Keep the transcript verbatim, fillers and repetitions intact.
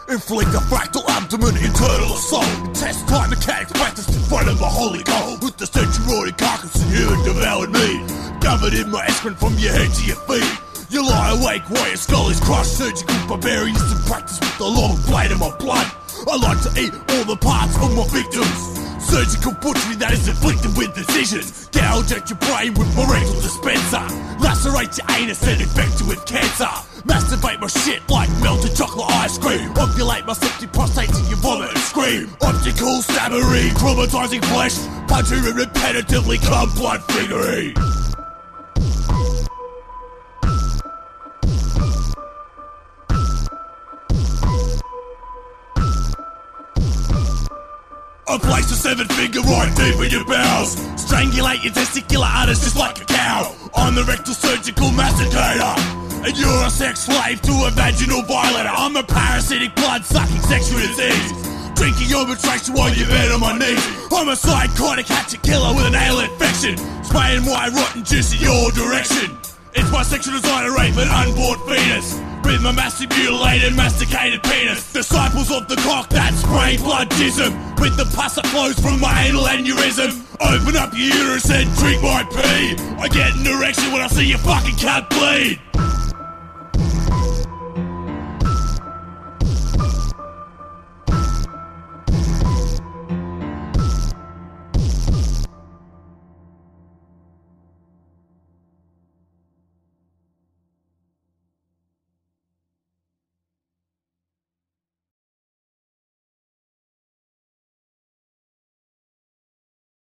Inflict a fractal abdomen, internal assault. Intestine mechanics practiced in front of a holy goal. With the centurion carcass and human devoured meat, covered in my excrement from your head to your feet. You lie awake while your skull is crushed. Surgical barbarians in practice with the long blade of my blood. I like to eat all the parts of my victims. Surgical butchery that is inflicted with incisions. Gouge at your brain with my rectal dispenser. Lacerate your anus and infect you with cancer. Masturbate my shit like melted chocolate ice cream. Ovulate my septic prostate till you vomit and scream. Optical stabbery, traumatizing flesh. Punch you and repetitively cum blood fingering. I place a seven finger right deep in your bowels. Strangulate your testicular udders just like a cow. I'm the rectal surgical masticator, and you're a sex slave to a vaginal violator. I'm a parasitic blood-sucking sexual disease, drinking your betrayal while you bed on my knees. I'm a psychotic hatchet killer with an anal infection, spraying my rotten juice in your direction. It's my sexual desire to rape an unborn fetus with my massive mutilated masticated penis. Disciples of the cock that spray blood jism with the pus that flows from my anal aneurysm. Open up your uterus and drink my pee. I get an erection when I see your fucking cunt bleed.